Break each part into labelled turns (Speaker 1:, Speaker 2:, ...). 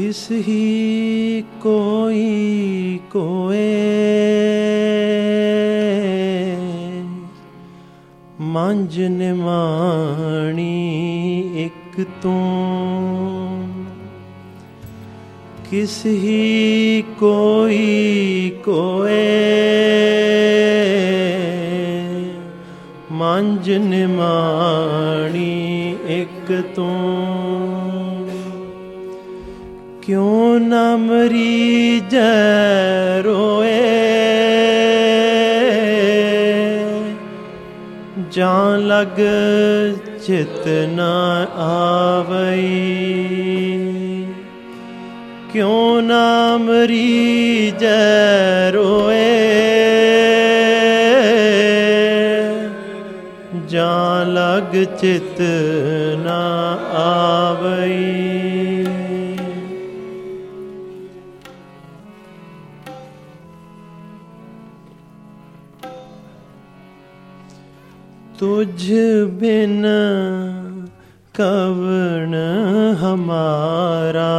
Speaker 1: किस ही कोई कोए मंझ निमाणी एक तू किस ही कोई कोए मंझ निमाणी एक तू क्यों न मरीज रोए जान लग चित न आवई क्यों न मरीज रोए जान लग चित न आवई तुझ बिन कवन हमारा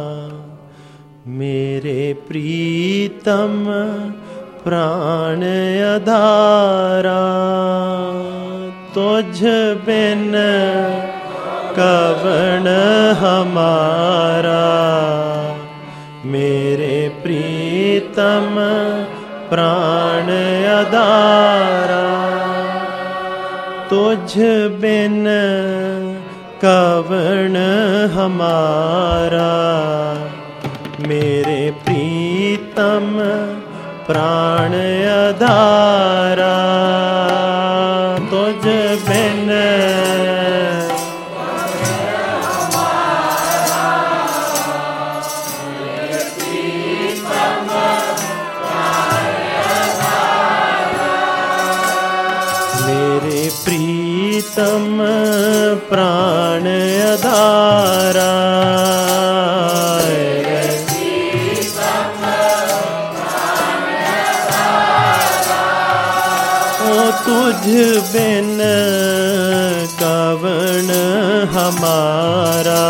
Speaker 1: मेरे प्रीतम प्राण आधारा तुझ बिन कवन हमारा मेरे प्रीतम प्राण आधारा तुझ बिन कवन हमारा मेरे प्रीतम प्राण आधारा तुझ बिन प्रीतम प्राण आधारा ओ तुझ बिन कवन हमारा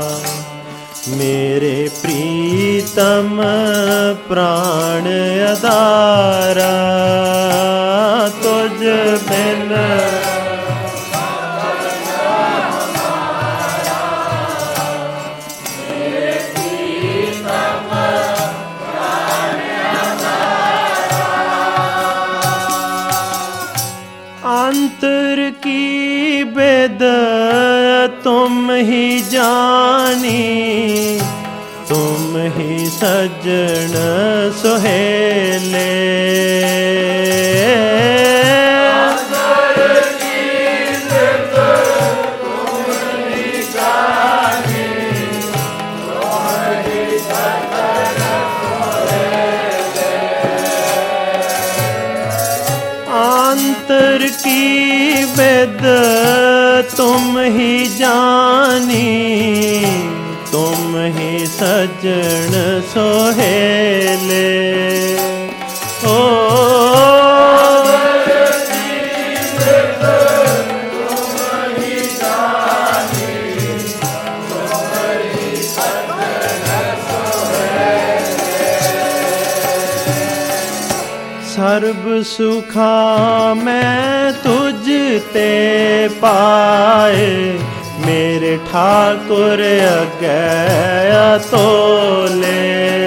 Speaker 1: मेरे प्रीतम प्राण आधारा तुझ बिन अंतर की बेद तुम ही जानी तुम ही सज्जन सुहेले अंतर की वेद तुम ही जानी तुम ही सज्जन सोहेले ओ सर्ब सुखा मैं तुझ ते पाए मेरे ठाकुर अगैया तोले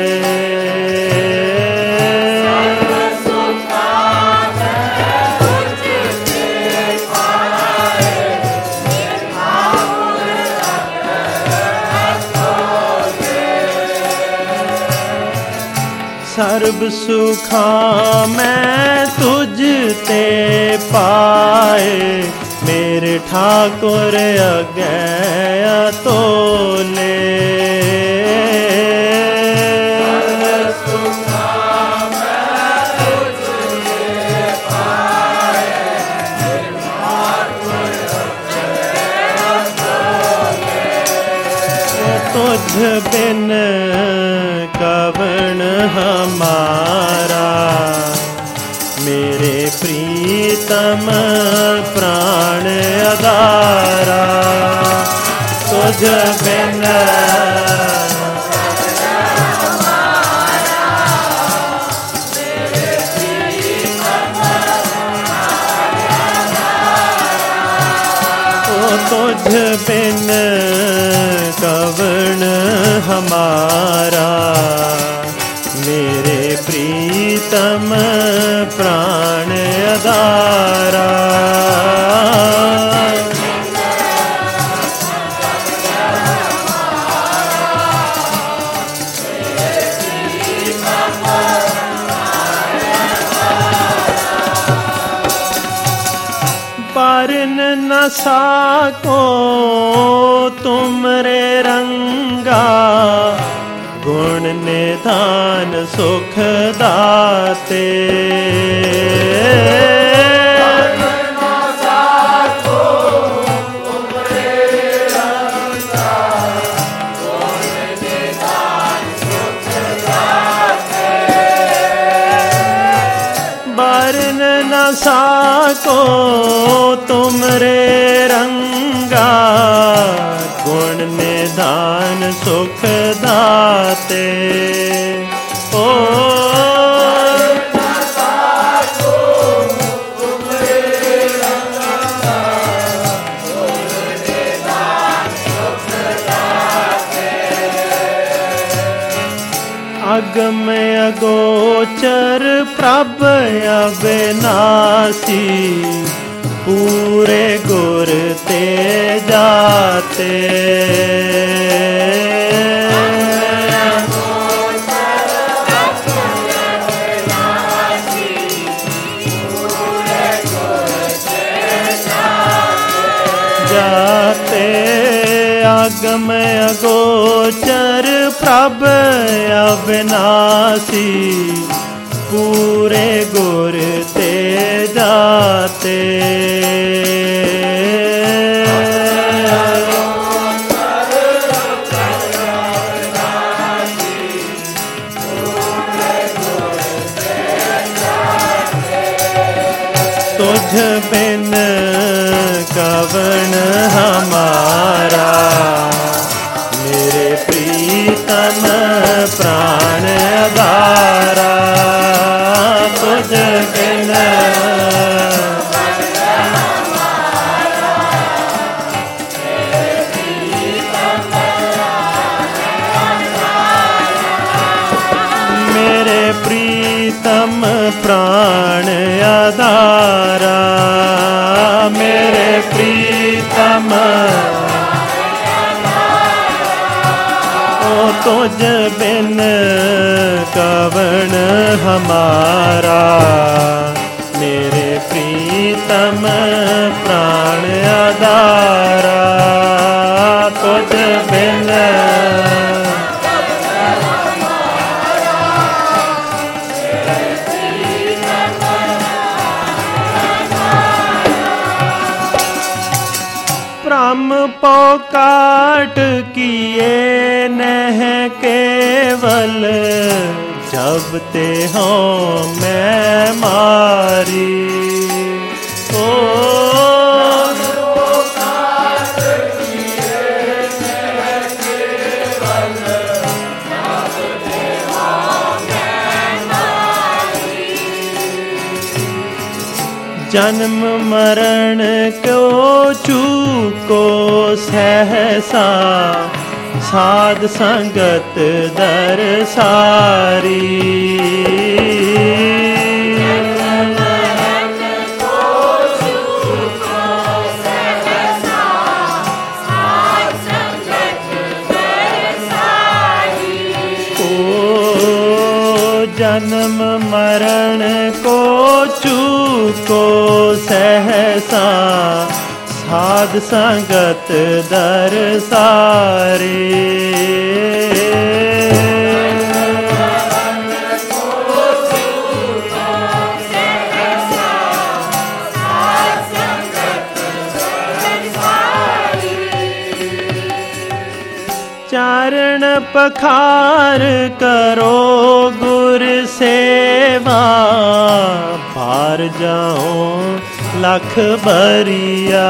Speaker 1: सर्ब सुखा मैं तुझ ते पाए मेरे ठाकुर अगैया तोले तुझ बिन कवन हमारा मेरे प्रीतम प्राण आधारा तुझ बिन तुझ बिन कवण हमारा, मेरे प्रीतम प्राण आधारा। पारन न साको तुमरे रंगा, गुण निधान सुख दाते। बारन न साको तुमरे रंगा, गुण निधान सुख दाते। ओ अगम अगोचर प्रभ अविनाशी, पूरे गुर ते जाते। जाते आगम अगोचर प्रभ अविनाशी, पूरे गुर ते जाते। तुझ बिन कवण हमारा, मेरे प्रीतम प्राण आधारा। तुझ बिन मेरे प्रीतम प्राण आधारा, मेरे प्रीतम। ओ तुझ बिन कवण हमारा, मेरे प्रीतम प्राण आधारा। तुझ बिन ब्रह्म पोकाट किए नह केवल, जब ते हो मैं मारी। ओ जन्म मरण को चूको सहसा, साध संगत दर सारी। जन्म मरण को चूको सहसा, साध संगत दर सारे। चारण पखार करो गुर सेवा, पार जाओ लख बरिया।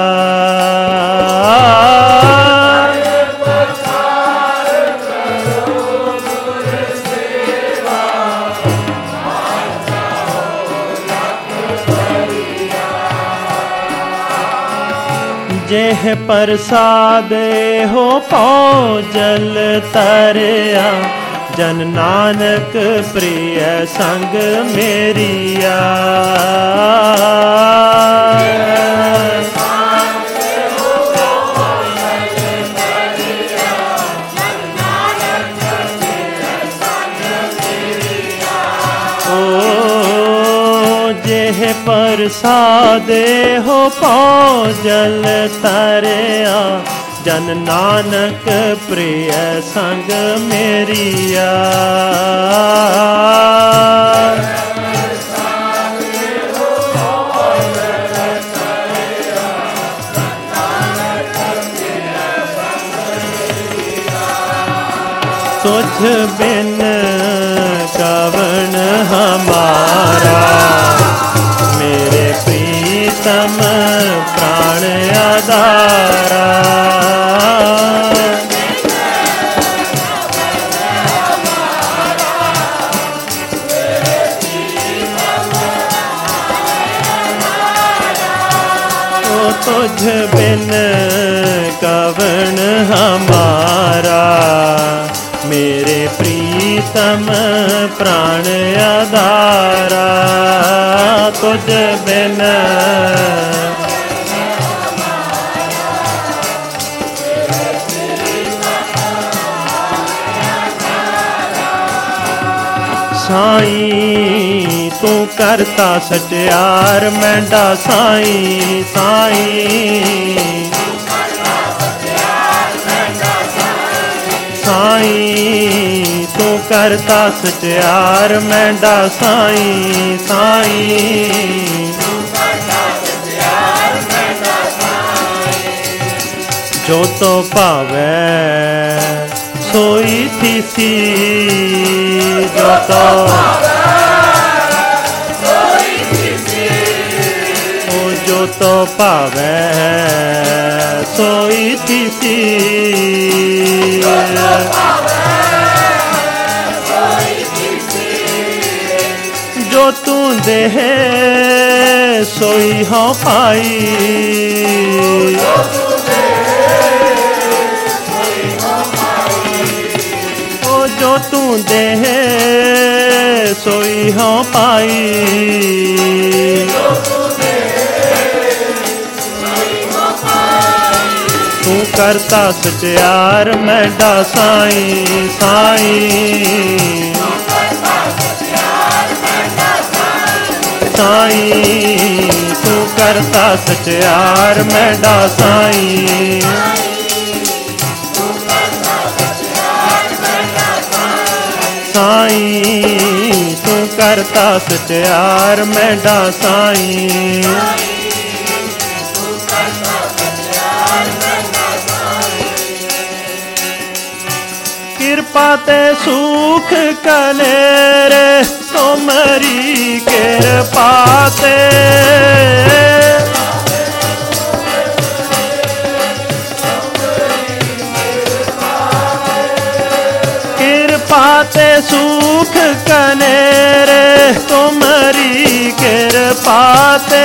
Speaker 1: जेह प्रसाद हो पाओ जल तरया, जन नानक प्रिय संग मेरिया। जेह प्रसाद हो पाओ जल तरया, जन नानक प्रिय संग मेरिया। तुझ बिन कवन हमारा, मेरे प्रीतम प्राण आधारा। ओ तुझ बिन कवन हमारा, मेरे प्रीतम प्राण आधारा। तुझ बिन साईं तू करता सटियार मैंडा साईं साईं। साईं तू करता सटियार मैंडा साईं साईं। जो तो पावै सोई थी सी, जो तो ओ जो तो पावै सोई थी सी। जो तू देह सोई हो पाई, ओ जो तू देह सोई हो पाई। तू करता सटियार मैंडा साईं साईं। साईं तू करता सटियार मैंडा साईं। साईं तू करता सटियार मैंडा साईं। कृपा ते सुख कनेरे तुमरी कृपा ते। कृपा ते सुख कनेरे तुमरी कृपा ते।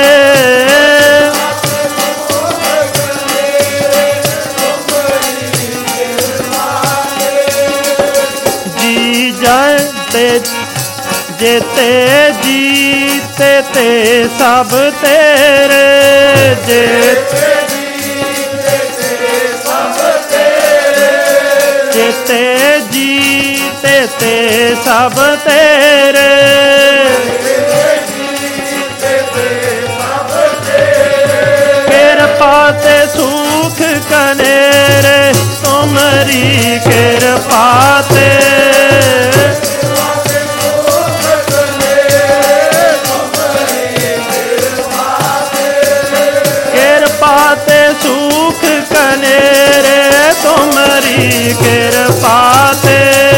Speaker 1: जेते जीते ते सब तेरे, जेते जीते ते सब तेरे। जेते जीते ते सब तेरे, कृपा ते सुख कनेरे तुमरी कृपा ते। सुख कनेरे तुमरी कृपा ते।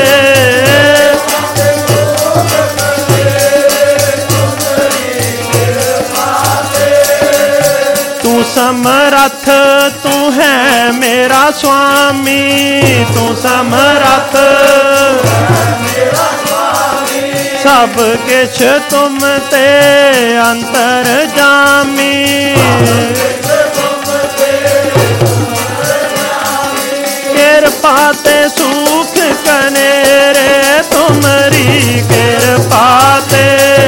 Speaker 1: तू समर्थ तू है मेरा स्वामी, तू समर्थ सब किछ तुम ते अंतर जामी। कृपा ते सुख कनेरे तुमरी कृपा ते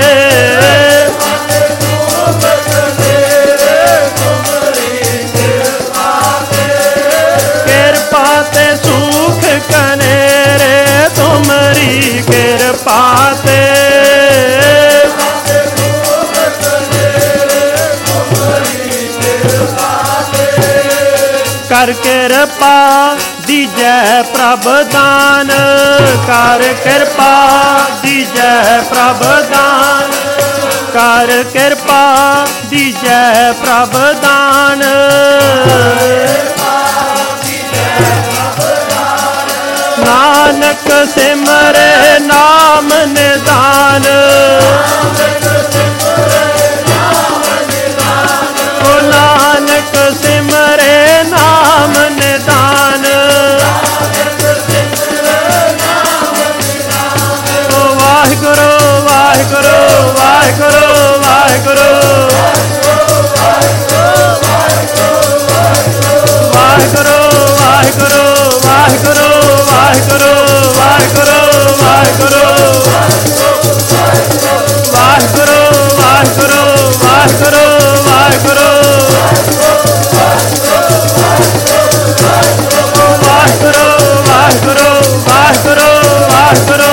Speaker 1: कृपा ते सुख कनेरे तुमरी कृपा ते कर कृपा दीजै प्रभ दान कर कृपा दीजै प्रभ दान कर कृपा दीजै प्रभ दान नानक सिमरे नाम निदान ओ नानक सिमरे नाम निदान ओ वाहिगुरु वाहिगुरु वाहिगुरु वाहिगुरु वाहिगुरु वाहिगुरु वाहिगुरु वाहिगुरु वाहिगुरु वाहिगुरु वाहिगुरु वाहिगुरु वाहिगुरु वाहिगुरु वाहिगुरु वाहिगुरु वाहिगुरु वाहिगुरु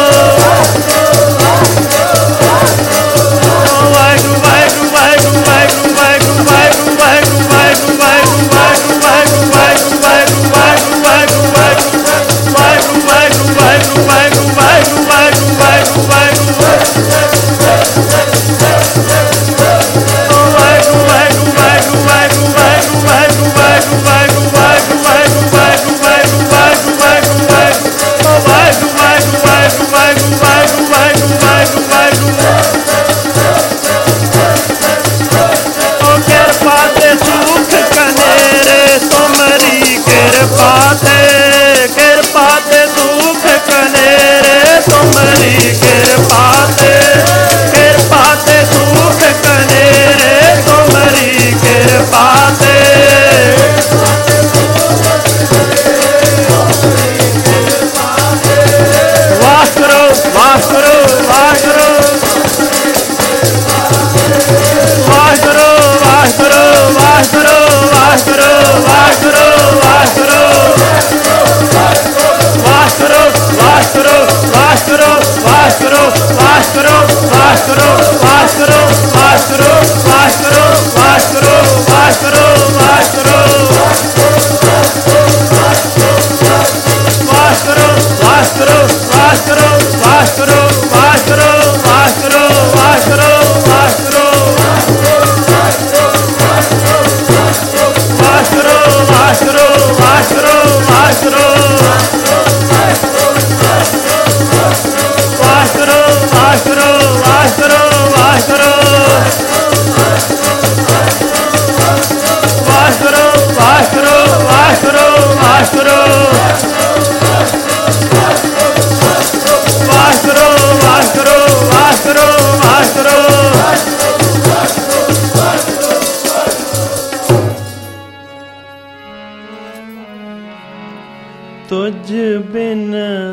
Speaker 1: तुझ बिन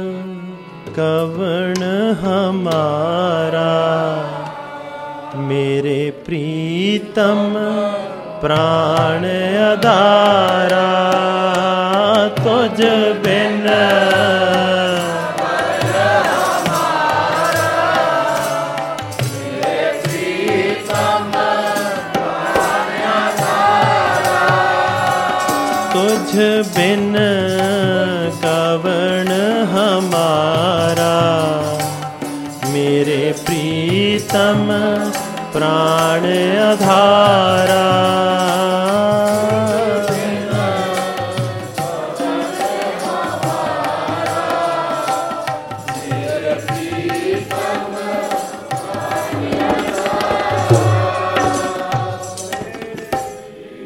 Speaker 1: कवन हमारा मेरे प्रीतम प्राण आधारा तुझ बिन तुझ बिन कवन हमारा मेरे प्रीतम प्राण आधारा